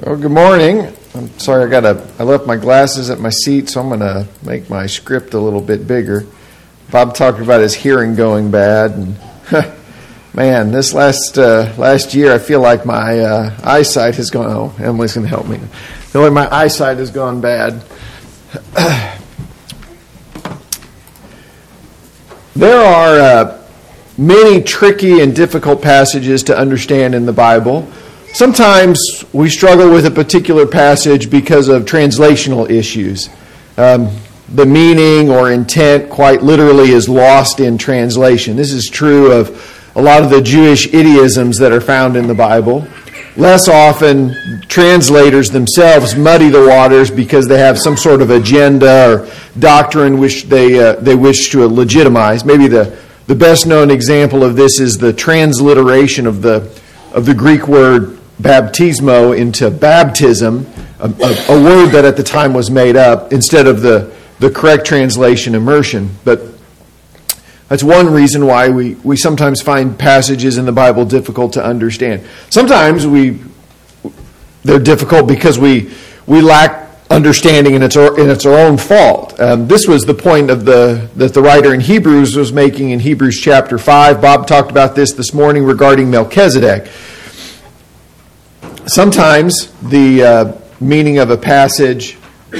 Well, good morning. I'm sorry I left my glasses at my seat, so I'm going to make my script a little bit bigger. Bob talked about his hearing going bad, and man, this last year I feel like my eyesight has gone. Oh, Emily's going to help me. I feel like my eyesight has gone bad. There are many tricky and difficult passages to understand in the Bible. Sometimes we struggle with a particular passage because of translational issues. The meaning or intent quite literally is lost in translation. This is true of a lot of the Jewish idioms that are found in the Bible. Less often, translators themselves muddy the waters because they have some sort of agenda or doctrine which they wish to legitimize. Maybe the best known example of this is the transliteration of the Greek word baptismo into baptism, a word that at the time was made up, instead of the correct translation, immersion. But that's one reason why we sometimes find passages in the Bible difficult to understand. Sometimes they're difficult because we lack understanding and it's our own fault. This was the point that the writer in Hebrews was making in Hebrews chapter 5. Bob talked about this morning regarding Melchizedek. Sometimes the meaning of a passage,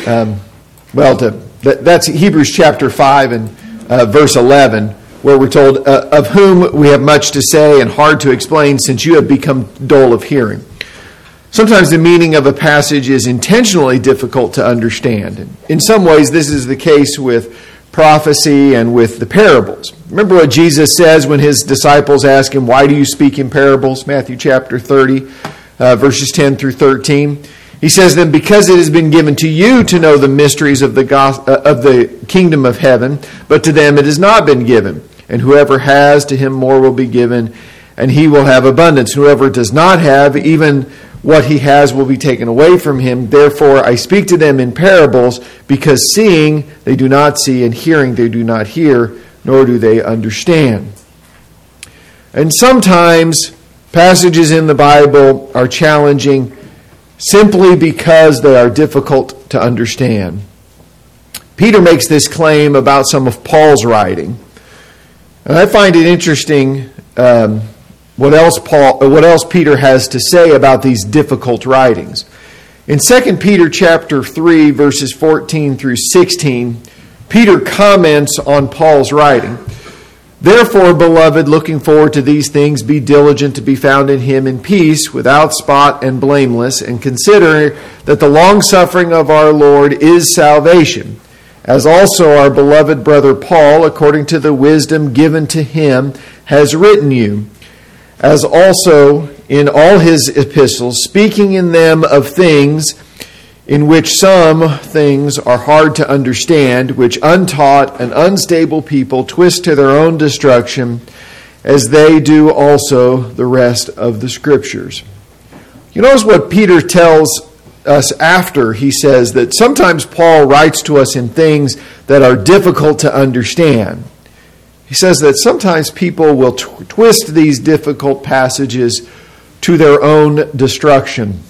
that's Hebrews chapter 5 and verse 11, where we're told, of whom we have much to say and hard to explain, since you have become dull of hearing. Sometimes the meaning of a passage is intentionally difficult to understand. In some ways, this is the case with prophecy and with the parables. Remember what Jesus says when his disciples ask him, why do you speak in parables? Matthew chapter 30. Verses 10 through 13. He says then, because it has been given to you to know the mysteries of the kingdom of heaven, but to them it has not been given. And whoever has, to him more will be given, and he will have abundance. Whoever does not have, even what he has will be taken away from him. Therefore I speak to them in parables, because seeing they do not see, and hearing they do not hear, nor do they understand. And sometimes passages in the Bible are challenging simply because they are difficult to understand. Peter makes this claim about some of Paul's writing. And I find it interesting what else Peter has to say about these difficult writings. In 2 Peter chapter 3, verses 14 through 16, Peter comments on Paul's writing. Therefore, beloved, looking forward to these things, be diligent to be found in him in peace, without spot and blameless, and consider that the long-suffering of our Lord is salvation, as also our beloved brother Paul, according to the wisdom given to him, has written you, as also in all his epistles, speaking in them of things in which some things are hard to understand, which untaught and unstable people twist to their own destruction, as they do also the rest of the Scriptures. You notice what Peter tells us after he says that sometimes Paul writes to us in things that are difficult to understand. He says that sometimes people will twist these difficult passages to their own destruction.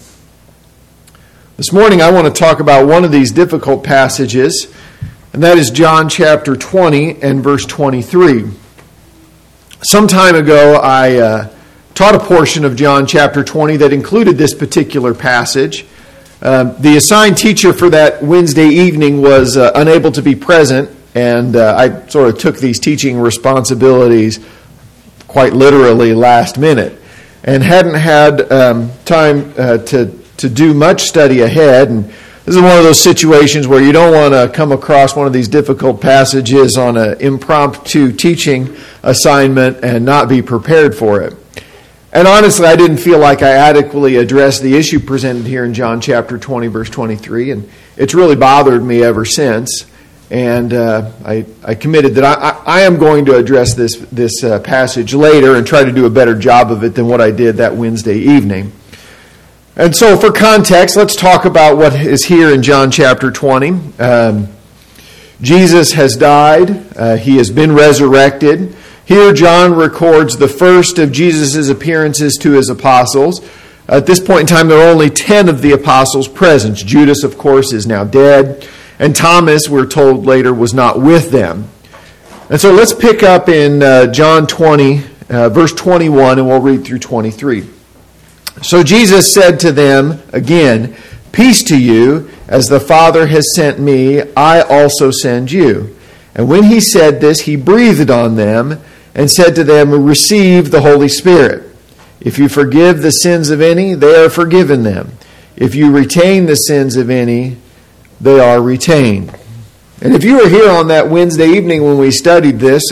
This morning I want to talk about one of these difficult passages, and that is John chapter 20 and verse 23. Some time ago I taught a portion of John chapter 20 that included this particular passage. The assigned teacher for that Wednesday evening was unable to be present, and I sort of took these teaching responsibilities quite literally last minute, and hadn't had time to do much study ahead. And this is one of those situations where you don't want to come across one of these difficult passages on an impromptu teaching assignment and not be prepared for it. And honestly, I didn't feel like I adequately addressed the issue presented here in John chapter 20, verse 23, and it's really bothered me ever since. And I committed that I am going to address this passage later and try to do a better job of it than what I did that Wednesday evening. And so for context, let's talk about what is here in John chapter 20. Jesus has died. He has been resurrected. Here John records the first of Jesus' appearances to his apostles. At this point in time, there are only 10 of the apostles present. Judas, of course, is now dead. And Thomas, we're told later, was not with them. And so let's pick up in John 20, verse 21, and we'll read through 23. So Jesus said to them again, "Peace to you, as the Father has sent me, I also send you." And when he said this, he breathed on them and said to them, "Receive the Holy Spirit. If you forgive the sins of any, they are forgiven them. If you retain the sins of any, they are retained." And if you were here on that Wednesday evening when we studied this,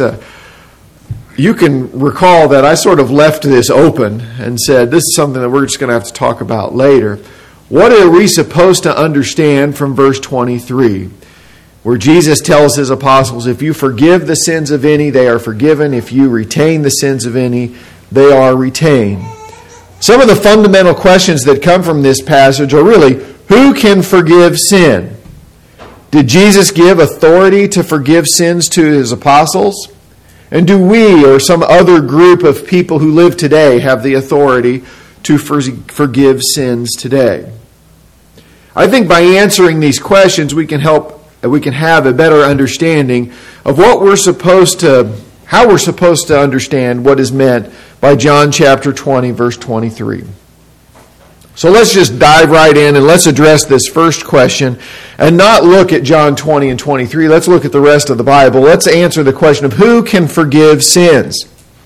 you can recall that I sort of left this open and said, this is something that we're just going to have to talk about later. What are we supposed to understand from verse 23, where Jesus tells his apostles, if you forgive the sins of any, they are forgiven. If you retain the sins of any, they are retained. Some of the fundamental questions that come from this passage are really, who can forgive sin? Did Jesus give authority to forgive sins to his apostles? And do we or some other group of people who live today have the authority to forgive sins today? I think by answering these questions, we can have a better understanding of how we're supposed to understand what is meant by John chapter 20, verse 23. So let's just dive right in and let's address this first question and not look at John 20 and 23. Let's look at the rest of the Bible. Let's answer the question of who can forgive sins.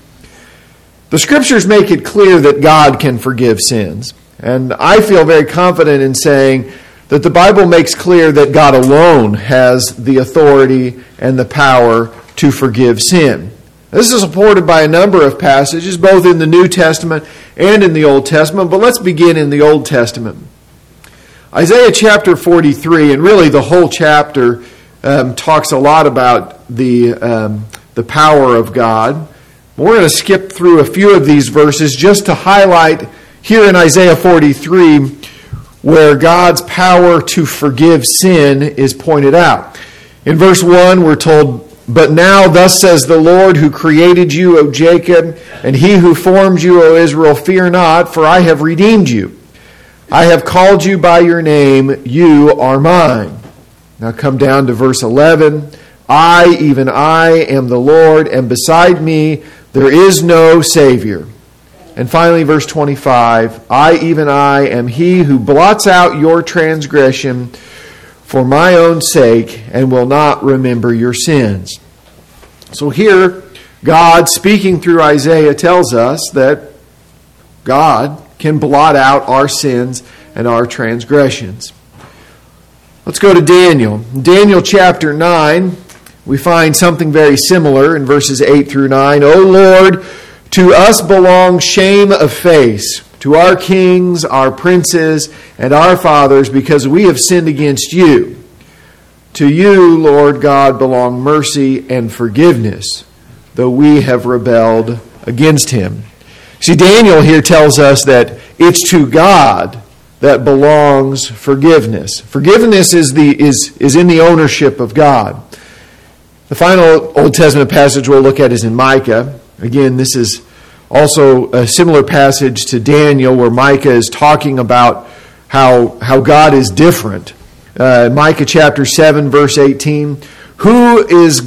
The Scriptures make it clear that God can forgive sins. And I feel very confident in saying that the Bible makes clear that God alone has the authority and the power to forgive sin. This is supported by a number of passages, both in the New Testament and in the Old Testament, but let's begin in the Old Testament. Isaiah chapter 43, and really the whole chapter talks a lot about the power of God. We're going to skip through a few of these verses just to highlight here in Isaiah 43 where God's power to forgive sin is pointed out. In verse 1, we're told, "But now thus says the Lord who created you, O Jacob, and he who formed you, O Israel, fear not, for I have redeemed you. I have called you by your name, you are mine." Now come down to verse 11. "I, even I, am the Lord, and beside me there is no Savior." And finally, verse 25, "I, even I, am he who blots out your transgression for my own sake, and will not remember your sins." So here, God, speaking through Isaiah, tells us that God can blot out our sins and our transgressions. Let's go to Daniel. In Daniel chapter 9, we find something very similar in verses 8 through 9. "O Lord, to us belongs shame of face, to our kings, our princes, and our fathers, because we have sinned against you. To you, Lord God, belong mercy and forgiveness, though we have rebelled against him." See, Daniel here tells us that it's to God that belongs forgiveness. Forgiveness is in the ownership of God. The final Old Testament passage we'll look at is in Micah. Again, this is also a similar passage to Daniel where Micah is talking about how God is different. Micah chapter 7, verse 18, Who is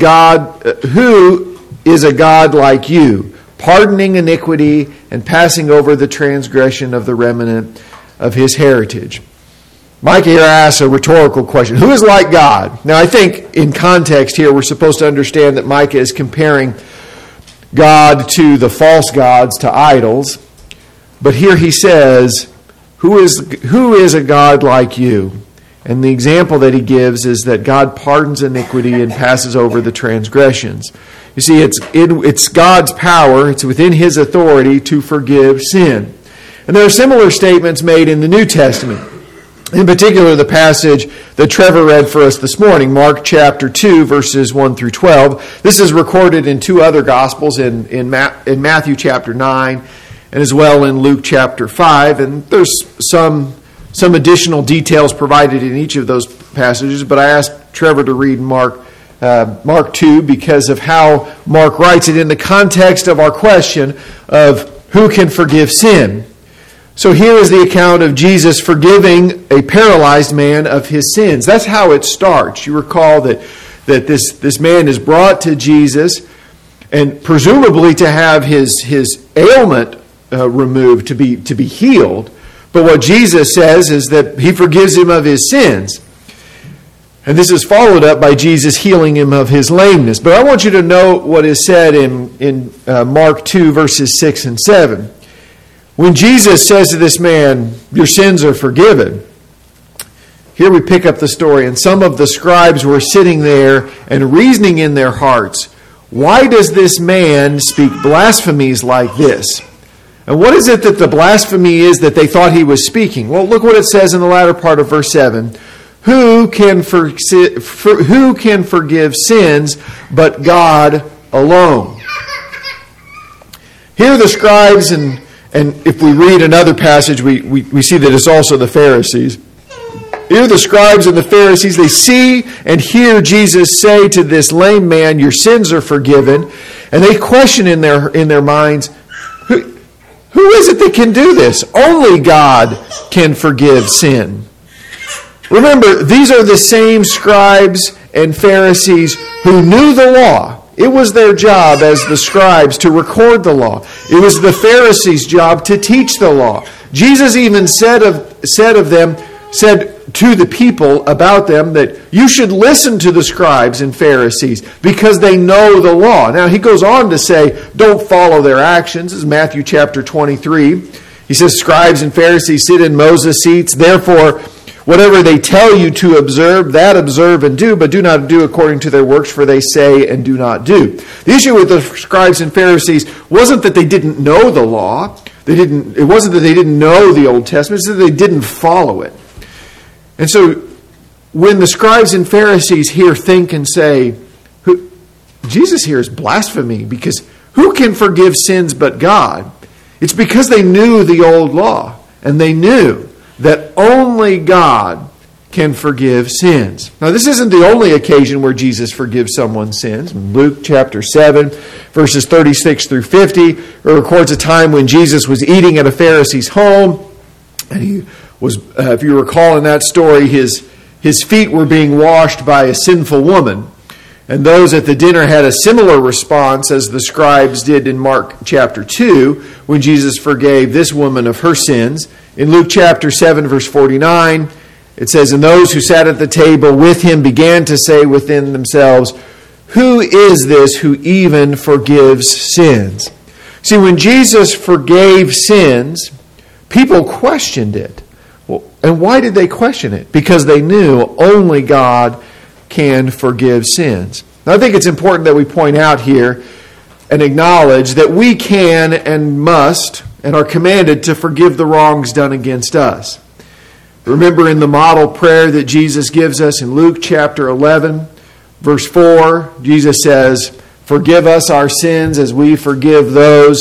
a God like you, pardoning iniquity and passing over the transgression of the remnant of his heritage?" Micah here asks a rhetorical question. Who is like God? Now I think in context here we're supposed to understand that Micah is comparing God to the false gods, to idols. But here he says, who is a God like you? And the example that he gives is that God pardons iniquity and passes over the transgressions. You see, it's God's power, it's within his authority to forgive sin. And there are similar statements made in the New Testament. In particular, the passage that Trevor read for us this morning, Mark chapter 2, verses 1 through 12. This is recorded in two other Gospels, in Matthew chapter 9, and as well in Luke chapter 5. And there's some additional details provided in each of those passages, but I asked Trevor to read Mark 2 because of how Mark writes it in the context of our question of who can forgive sin. So here is the account of Jesus forgiving a paralyzed man of his sins. That's how it starts. You recall that this man is brought to Jesus, and presumably to have his ailment removed, to be healed. But what Jesus says is that he forgives him of his sins. And this is followed up by Jesus healing him of his lameness. But I want you to note what is said in Mark 2, verses 6 and 7. When Jesus says to this man, "Your sins are forgiven," here we pick up the story. And some of the scribes were sitting there and reasoning in their hearts, "Why does this man speak blasphemies like this?" And what is it that the blasphemy is that they thought he was speaking? Well, look what it says in the latter part of verse 7. Who can forgive sins but God alone? Here the scribes, and if we read another passage, we see that it's also the Pharisees. Here the scribes and the Pharisees, they see and hear Jesus say to this lame man, "Your sins are forgiven." And they question in their minds, who is it that can do this? Only God can forgive sin. Remember, these are the same scribes and Pharisees who knew the law. It was their job as the scribes to record the law. It was the Pharisees' job to teach the law. Jesus even said to the people about them that you should listen to the scribes and Pharisees because they know the law. Now he goes on to say, don't follow their actions. This is Matthew chapter 23. He says, scribes and Pharisees sit in Moses' seats. Therefore, whatever they tell you to observe, that observe and do, but do not do according to their works, for they say and do not do. The issue with the scribes and Pharisees wasn't that they didn't know the law. It wasn't that they didn't know the Old Testament. It's that they didn't follow it. And so when the scribes and Pharisees here think and say, Jesus here is blasphemy, because who can forgive sins but God? It's because they knew the old law, and they knew that only God can forgive sins. Now, this isn't the only occasion where Jesus forgives someone's sins. In Luke chapter 7, verses 36 through 50, it records a time when Jesus was eating at a Pharisee's home, and he was, if you recall in that story, his feet were being washed by a sinful woman. And those at the dinner had a similar response as the scribes did in Mark chapter 2 when Jesus forgave this woman of her sins. In Luke chapter 7, verse 49, it says, "And those who sat at the table with him began to say within themselves, 'Who is this who even forgives sins?'" See, when Jesus forgave sins, people questioned it. Well, and why did they question it? Because they knew only God can forgive sins. Now, I think it's important that we point out here and acknowledge that we can and must and are commanded to forgive the wrongs done against us. Remember in the model prayer that Jesus gives us in Luke chapter 11, verse 4, Jesus says, "Forgive us our sins as we forgive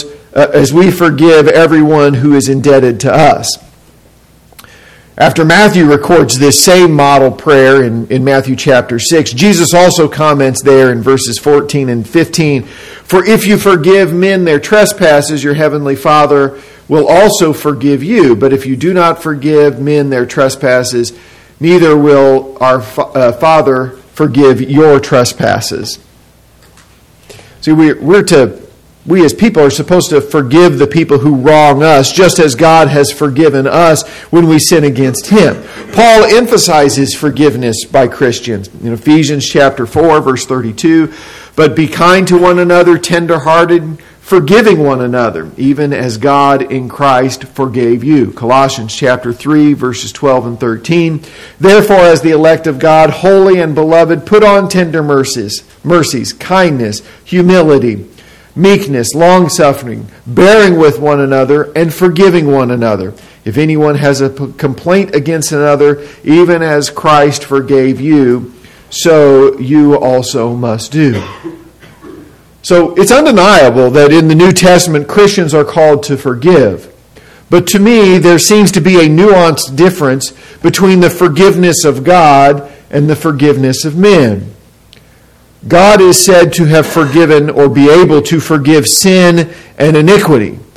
everyone who is indebted to us." After Matthew records this same model prayer in Matthew chapter 6, Jesus also comments there in verses 14 and 15, "For if you forgive men their trespasses, your heavenly Father will also forgive you. But if you do not forgive men their trespasses, neither will our Father forgive your trespasses." See, we as people are supposed to forgive the people who wrong us, just as God has forgiven us when we sin against him. Paul emphasizes forgiveness by Christians. In Ephesians chapter 4, verse 32, "But be kind to one another, tender-hearted, forgiving one another, even as God in Christ forgave you." Colossians chapter 3, verses 12 and 13, "Therefore, as the elect of God, holy and beloved, put on tender mercies, kindness, humility, meekness, long-suffering, bearing with one another, and forgiving one another. If anyone has a complaint against another, even as Christ forgave you, so you also must do." So it's undeniable that in the New Testament, Christians are called to forgive. But to me, there seems to be a nuanced difference between the forgiveness of God and the forgiveness of men. God is said to have forgiven or be able to forgive sin and iniquity.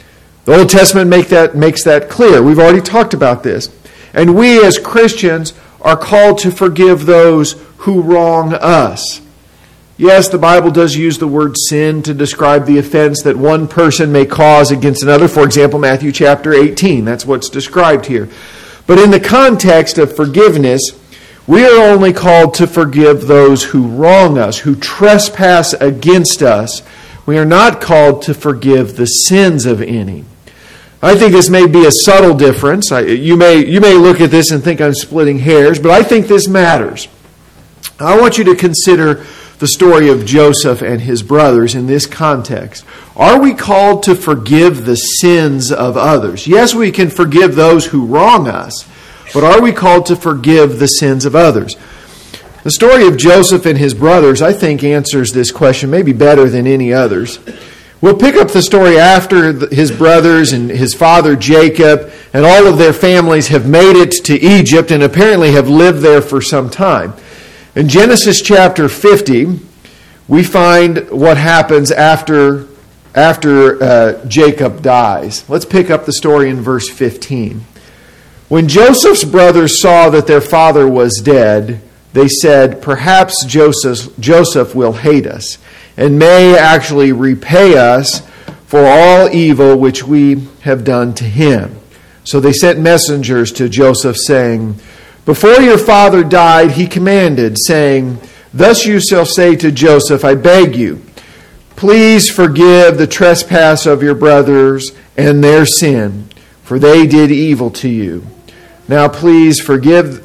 The Old Testament makes that clear. We've already talked about this. And we as Christians are called to forgive those who wrong us. Yes, the Bible does use the word sin to describe the offense that one person may cause against another. For example, Matthew chapter 18. That's what's described here. But in the context of forgiveness, we are only called to forgive those who wrong us, who trespass against us. We are not called to forgive the sins of any. I think this may be a subtle difference. You may look at this and think I'm splitting hairs, but I think this matters. I want you to consider the story of Joseph and his brothers in this context. Are we called to forgive the sins of others? Yes, we can forgive those who wrong us, but are we called to forgive the sins of others? The story of Joseph and his brothers, I think, answers this question maybe better than any others. We'll pick up the story after his brothers and his father Jacob and all of their families have made it to Egypt and apparently have lived there for some time. In Genesis chapter 50, we find what happens after Jacob dies. Let's pick up the story in verse 15. When Joseph's brothers saw that their father was dead, they said, "Perhaps Joseph will hate us and may actually repay us for all evil which we have done to him." So they sent messengers to Joseph saying, "Before your father died, he commanded, saying, 'Thus you shall say to Joseph, I beg you, please forgive the trespass of your brothers and their sin, for they did evil to you. Now please forgive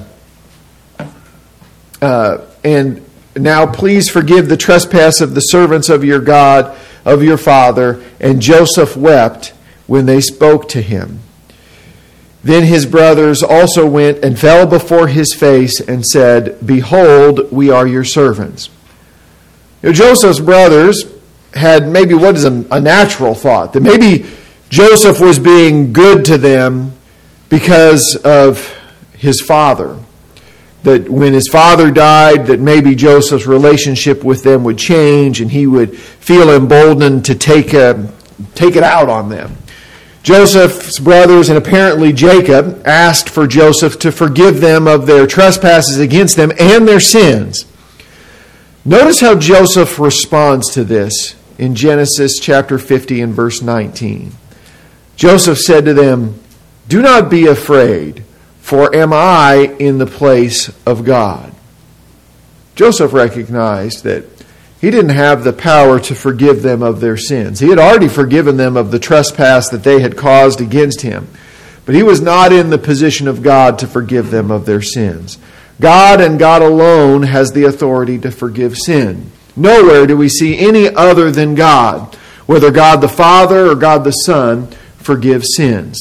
the trespass of the servants of your God, of your father.' And Joseph wept when they spoke to him. Then his brothers also went and fell before his face and said, 'Behold, we are your servants.'" Joseph's brothers had maybe what is a natural thought, that maybe Joseph was being good to them because of his father. That when his father died, that maybe Joseph's relationship with them would change and he would feel emboldened to take it out on them. Joseph's brothers and apparently Jacob asked for Joseph to forgive them of their trespasses against them and their sins. Notice how Joseph responds to this in Genesis chapter 50 and verse 19. Joseph said to them, "Do not be afraid, for am I in the place of God?" Joseph recognized that he didn't have the power to forgive them of their sins. He had already forgiven them of the trespass that they had caused against him. But he was not in the position of God to forgive them of their sins. God and God alone has the authority to forgive sin. Nowhere do we see any other than God, whether God the Father or God the Son, forgive sins.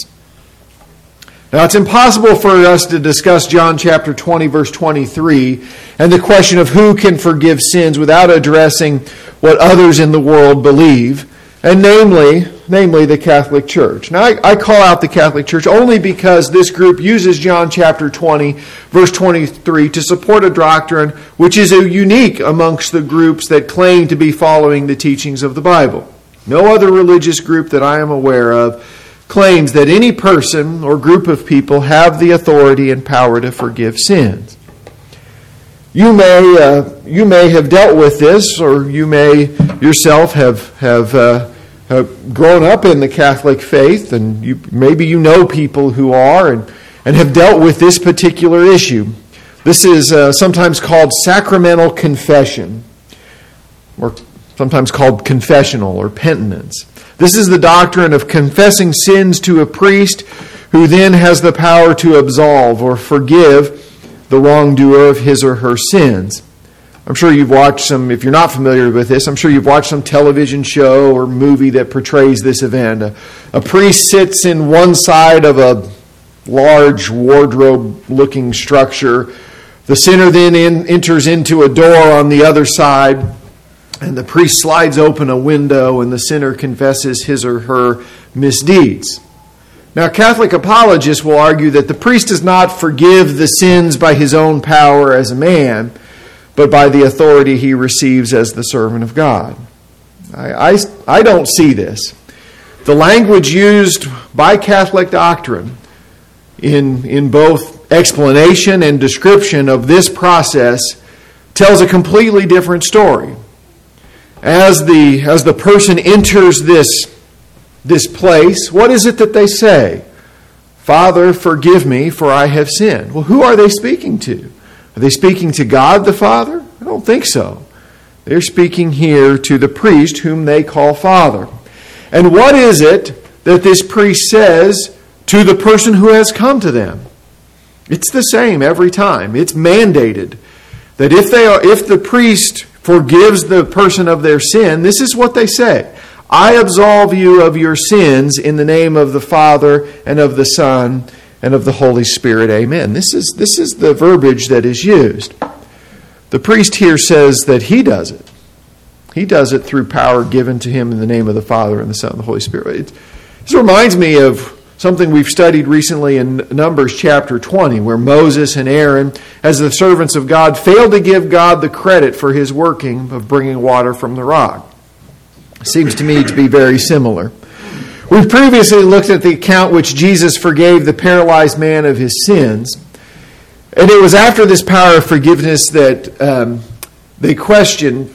Now, it's impossible for us to discuss John chapter 20, verse 23, and the question of who can forgive sins without addressing what others in the world believe, and namely the Catholic Church. Now, I call out the Catholic Church only because this group uses John chapter 20, verse 23, to support a doctrine which is unique amongst the groups that claim to be following the teachings of the Bible. No other religious group that I am aware of claims that any person or group of people have the authority and power to forgive sins. You may have dealt with this, or you may yourself have grown up in the Catholic faith, and maybe you know people who are and have dealt with this particular issue. This is sometimes called sacramental confession, or sometimes called confessional or penitence. This is the doctrine of confessing sins to a priest who then has the power to absolve or forgive the wrongdoer of his or her sins. I'm sure you've watched some, if you're not familiar with this, I'm sure you've watched some television show or movie that portrays this event. A priest sits in one side of a large wardrobe-looking structure. The sinner then enters into a door on the other side, and the priest slides open a window and the sinner confesses his or her misdeeds. Now, Catholic apologists will argue that the priest does not forgive the sins by his own power as a man, but by the authority he receives as the servant of God. I don't see this. The language used by Catholic doctrine in both explanation and description of this process tells a completely different story. As the person enters this place, what is it that they say? Father, forgive me, for I have sinned. Well, who are they speaking to? Are they speaking to God the Father? I don't think so. They're speaking here to the priest whom they call Father. And what is it that this priest says to the person who has come to them? It's the same every time. It's mandated that if the priest forgives the person of their sin, this is what they say. I absolve you of your sins in the name of the Father and of the Son and of the Holy Spirit. Amen. This is the verbiage that is used. The priest here says that he does it. He does it through power given to him in the name of the Father and the Son and the Holy Spirit. This reminds me of something we've studied recently in Numbers chapter 20, where Moses and Aaron, as the servants of God, failed to give God the credit for his working of bringing water from the rock. Seems to me to be very similar. We've previously looked at the account which Jesus forgave the paralyzed man of his sins. And it was after this power of forgiveness that they questioned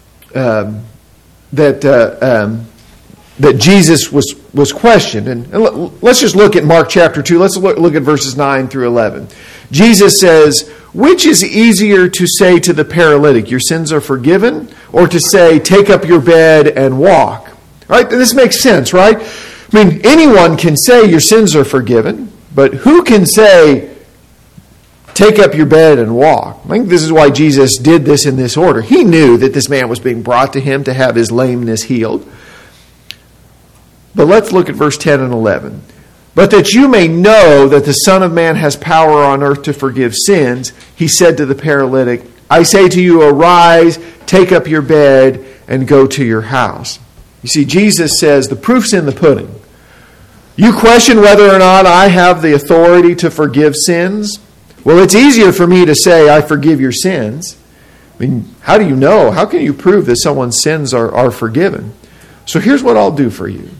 that Jesus was questioned. And let's just look at Mark chapter 2. Let's look at verses 9 through 11. Jesus says, which is easier to say to the paralytic, your sins are forgiven, or to say, take up your bed and walk? Right? This makes sense, right? I mean, anyone can say your sins are forgiven, but who can say, take up your bed and walk? I think this is why Jesus did this in this order. He knew that this man was being brought to him to have his lameness healed. But let's look at verse 10 and 11. But that you may know that the Son of Man has power on earth to forgive sins, he said to the paralytic, I say to you, arise, take up your bed, and go to your house. You see, Jesus says the proof's in the pudding. You question whether or not I have the authority to forgive sins? Well, it's easier for me to say I forgive your sins. I mean, how do you know? How can you prove that someone's sins are forgiven? So here's what I'll do for you.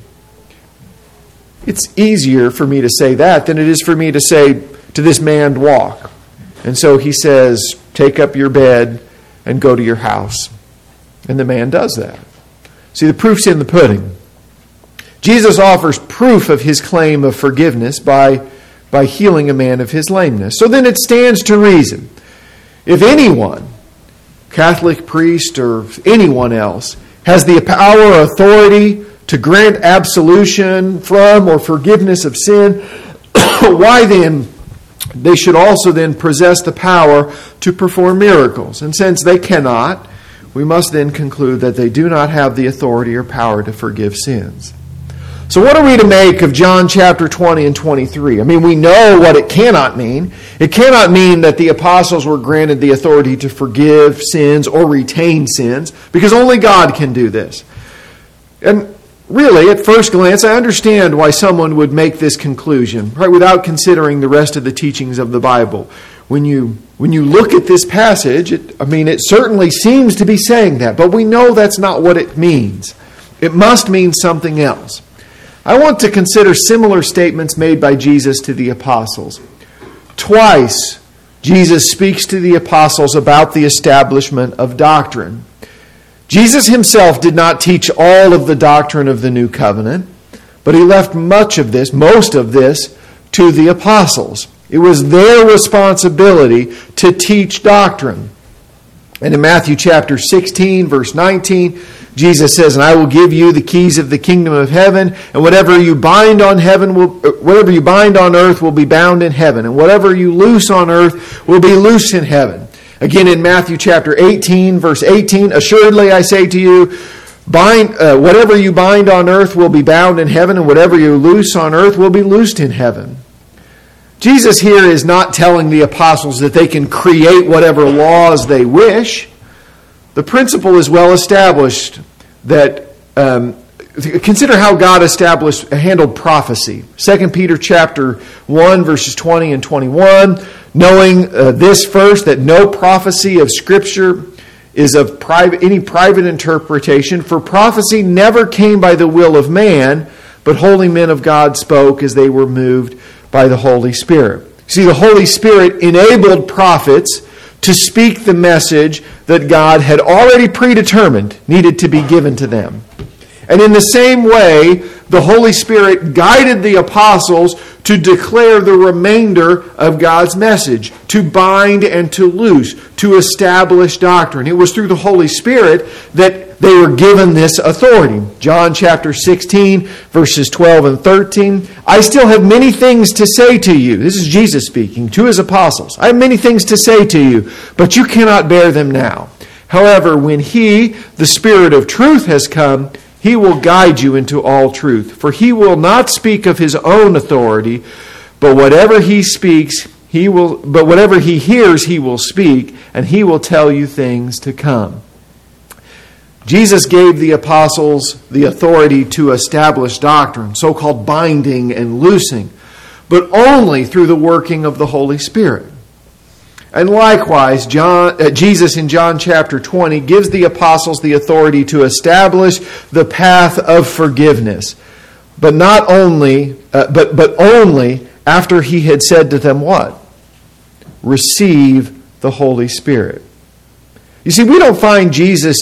It's easier for me to say that than it is for me to say to this man, walk. And so he says, take up your bed and go to your house. And the man does that. See, the proof's in the pudding. Jesus offers proof of his claim of forgiveness by healing a man of his lameness. So then it stands to reason, if anyone, Catholic priest or anyone else, has the power or authority to grant absolution from or forgiveness of sin, why then they should also then possess the power to perform miracles. And since they cannot, we must then conclude that they do not have the authority or power to forgive sins. So what are we to make of John chapter 20 and 23? I mean, we know what it cannot mean. It cannot mean that the apostles were granted the authority to forgive sins or retain sins, because only God can do this. And really, at first glance, I understand why someone would make this conclusion, right, without considering the rest of the teachings of the Bible. When you look at this passage, it certainly seems to be saying that, but we know that's not what it means. It must mean something else. I want to consider similar statements made by Jesus to the apostles. Twice, Jesus speaks to the apostles about the establishment of doctrine. Jesus himself did not teach all of the doctrine of the new covenant, but he left most of this, to the apostles. It was their responsibility to teach doctrine. And in Matthew chapter 16, verse 19, Jesus says, and I will give you the keys of the kingdom of heaven, and whatever you bind on earth will be bound in heaven, and whatever you loose on earth will be loosed in heaven. Again in Matthew chapter 18, verse 18, assuredly I say to you, whatever you bind on earth will be bound in heaven, and whatever you loose on earth will be loosed in heaven. Jesus here is not telling the apostles that they can create whatever laws they wish. The principle is well established that consider how God handled prophecy. 2 Peter chapter 1, verses 20 and 21, knowing this first, that no prophecy of Scripture is of any private interpretation, for prophecy never came by the will of man, but holy men of God spoke as they were moved by the Holy Spirit. See, the Holy Spirit enabled prophets to speak the message that God had already predetermined needed to be given to them. And in the same way, the Holy Spirit guided the apostles to declare the remainder of God's message, to bind and to loose, to establish doctrine. It was through the Holy Spirit that they were given this authority. John chapter 16, verses 12 and 13. I still have many things to say to you. This is Jesus speaking to his apostles. I have many things to say to you, but you cannot bear them now. However, when he, the Spirit of truth, has come, he will guide you into all truth. For he will not speak of his own authority, but whatever he hears, he will speak, and he will tell you things to come. Jesus gave the apostles the authority to establish doctrine, so-called binding and loosing, but only through the working of the Holy Spirit. And likewise, Jesus in John chapter 20 gives the apostles the authority to establish the path of forgiveness, but not only, but only after he had said to them what? Receive the Holy Spirit. You see, we don't find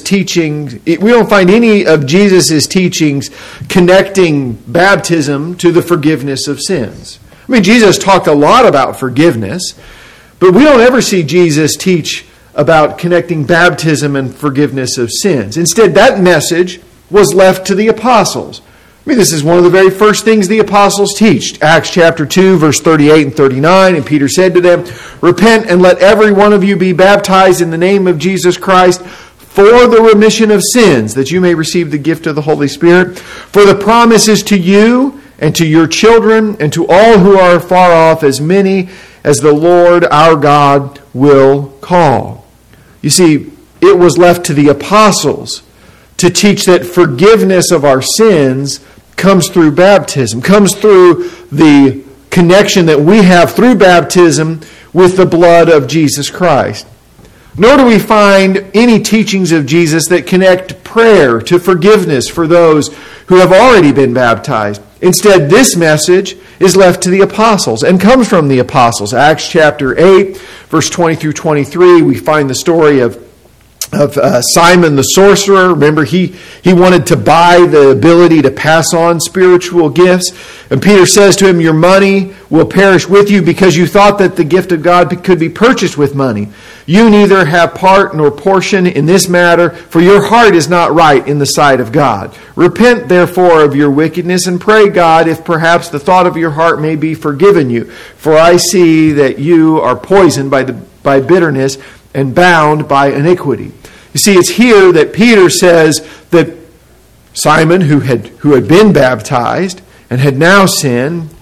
any of Jesus' teachings connecting baptism to the forgiveness of sins. I mean, Jesus talked a lot about forgiveness, but we don't ever see Jesus teach about connecting baptism and forgiveness of sins. Instead, that message was left to the apostles. I mean, this is one of the very first things the apostles teach. Acts chapter 2, verse 38 and 39, and Peter said to them, repent and let every one of you be baptized in the name of Jesus Christ for the remission of sins, that you may receive the gift of the Holy Spirit. For the promise is to you and to your children and to all who are far off, as many as the Lord our God will call. You see, it was left to the apostles to teach that forgiveness of our sins comes through baptism, comes through the connection that we have through baptism with the blood of Jesus Christ. Nor do we find any teachings of Jesus that connect prayer to forgiveness for those who have already been baptized. Instead, this message is left to the apostles and comes from the apostles. Acts chapter 8, verse 20 through 23, we find the story of Simon the sorcerer. Remember, he wanted to buy the ability to pass on spiritual gifts. And Peter says to him, your money will perish with you because you thought that the gift of God could be purchased with money. You neither have part nor portion in this matter, for your heart is not right in the sight of God. Repent therefore of your wickedness and pray God if perhaps the thought of your heart may be forgiven you. For I see that you are poisoned by bitterness and bound by iniquity. You see, it's here that Peter says that Simon, who had been baptized and had now sinned,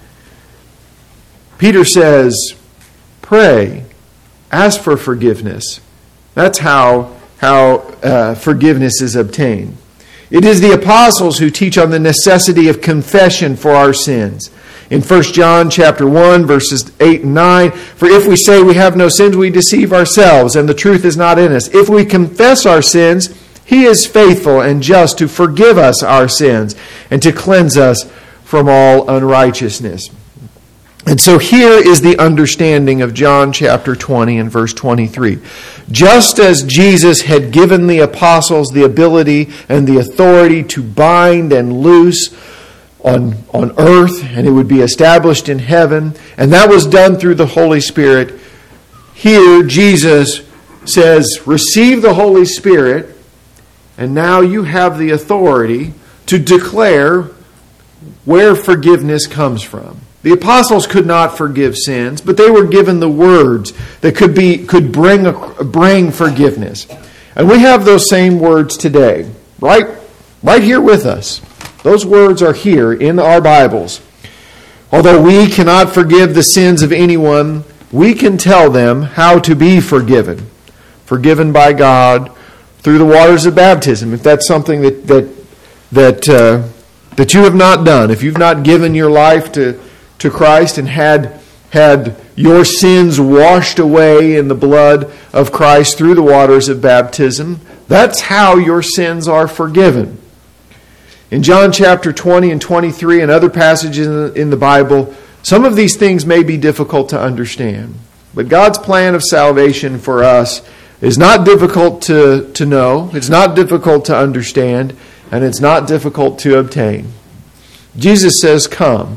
Peter says, pray, ask for forgiveness. That's how forgiveness is obtained. It is the apostles who teach on the necessity of confession for our sins. In 1 John chapter 1, verses 8 and 9, for if we say we have no sins, we deceive ourselves, and the truth is not in us. If we confess our sins, he is faithful and just to forgive us our sins and to cleanse us from all unrighteousness. And so here is the understanding of John chapter 20 and verse 23. Just as Jesus had given the apostles the ability and the authority to bind and loose on earth, and it would be established in heaven, and that was done through the Holy Spirit, here Jesus says, receive the Holy Spirit, and now you have the authority to declare where forgiveness comes from. The apostles could not forgive sins, but they were given the words that could bring forgiveness. And we have those same words today, right here with us. Those words are here in our Bibles. Although we cannot forgive the sins of anyone, we can tell them how to be forgiven. Forgiven by God through the waters of baptism. If that's something that you have not done, if you've not given your life to Christ and had your sins washed away in the blood of Christ through the waters of baptism, that's how your sins are forgiven. In John chapter 20 and 23 and other passages in the Bible, some of these things may be difficult to understand. But God's plan of salvation for us is not difficult to know, it's not difficult to understand, and it's not difficult to obtain. Jesus says, come.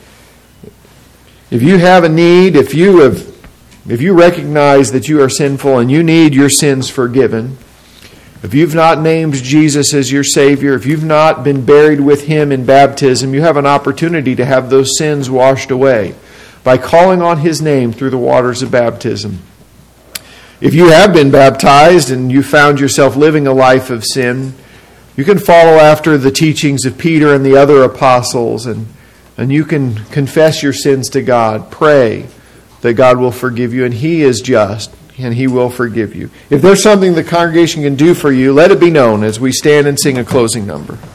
If you have a need, if you recognize that you are sinful and you need your sins forgiven, if you've not named Jesus as your Savior, if you've not been buried with Him in baptism, you have an opportunity to have those sins washed away by calling on His name through the waters of baptism. If you have been baptized and you found yourself living a life of sin, you can follow after the teachings of Peter and the other apostles, and you can confess your sins to God. Pray that God will forgive you, and He is just, and He will forgive you. If there's something the congregation can do for you, let it be known as we stand and sing a closing number.